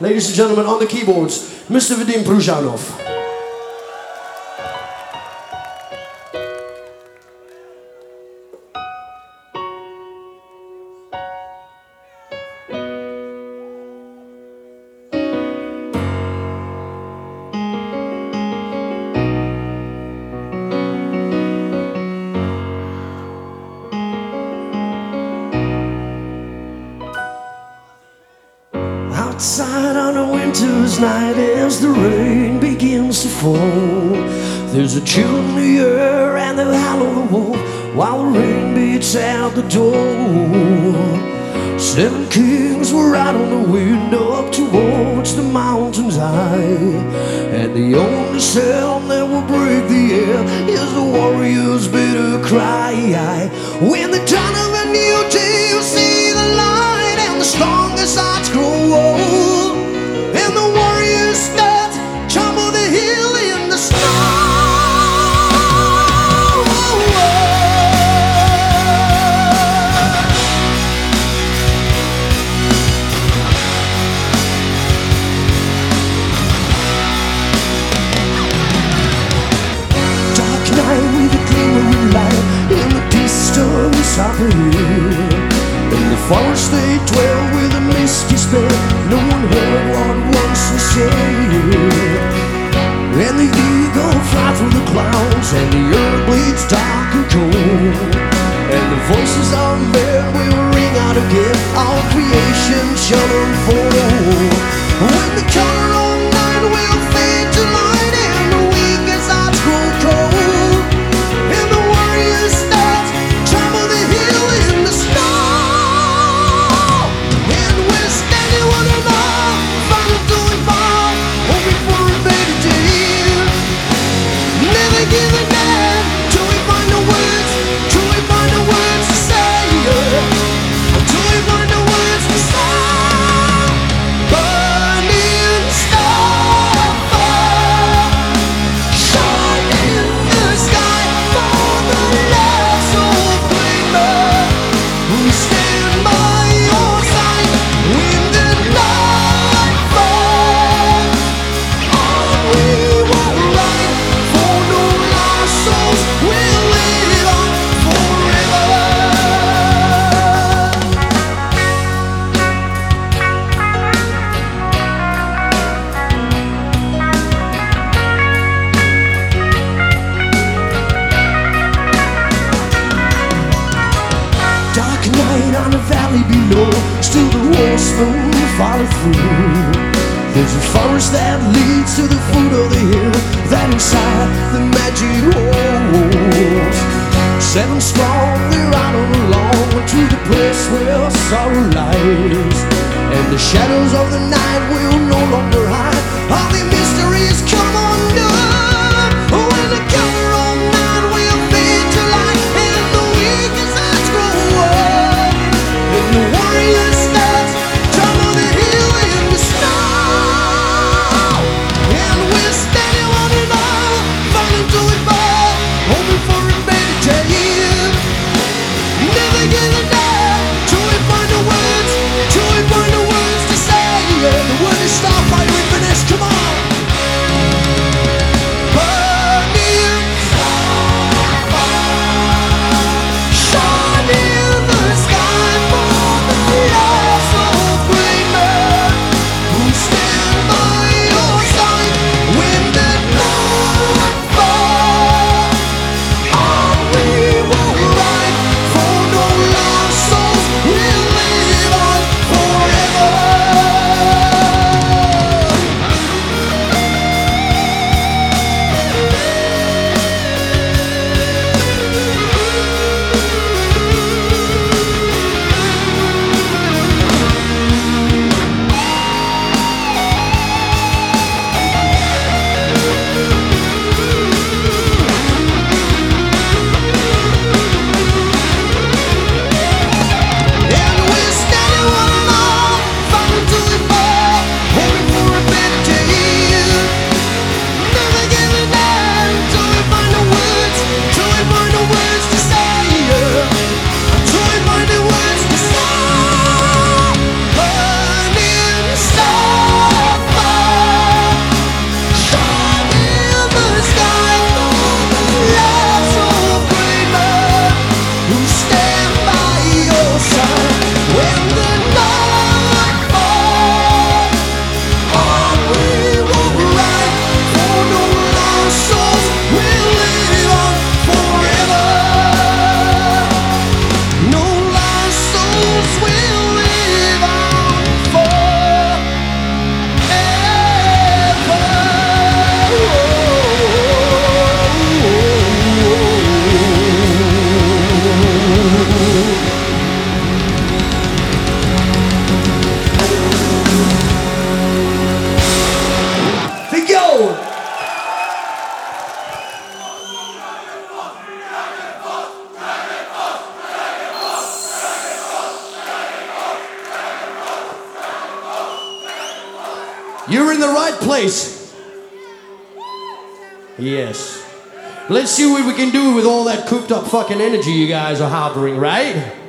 Ladies and gentlemen, on the keyboards, Mr. Vadim Pruzhanov. Outside on a winter's night as the rain begins to fall, there's a chill in the air and the howl of the wolf while the rain beats out the door. 7 kings were out on the wind up towards the mountains high, and the only sound that will break the air is the warrior's bitter cry. When the dawn of a new day you see the light and the strongest hearts grow old, and the warriors start to tumble the hill in the snow. Dark night with a glimmering light in the distance of the hill. In the forest they dwell with a misty spell. No one heard what once was said. And the eagle flies through the clouds, and the earth bleeds dark and cold. And the voices of men will ring out again. All creation shall unfold. When the color of night will fade to light, and the weakest hearts grow cold, and the warriors start to tumble the hill in the snow. On the valley below, still the horsemen follow through. There's a forest that leads to the foot of the hill, that inside the magic holds. 7 strong, they're out on the lawn to the place where sorrow lies, and the shadows of the night will no longer hide. All the mysteries come undone when the color of night will fade to light, and the weakest hearts grow old. The warriors start to tumble the hill in the snow, and we're standing on it all, fighting to it all, hoping for a better day. Never giving up till we find the words, till we find the words to say. The word is stop, fight, we finish, come on. You're in the right place. Yes. Let's see what we can do with all that cooped up fucking energy you guys are harboring, right?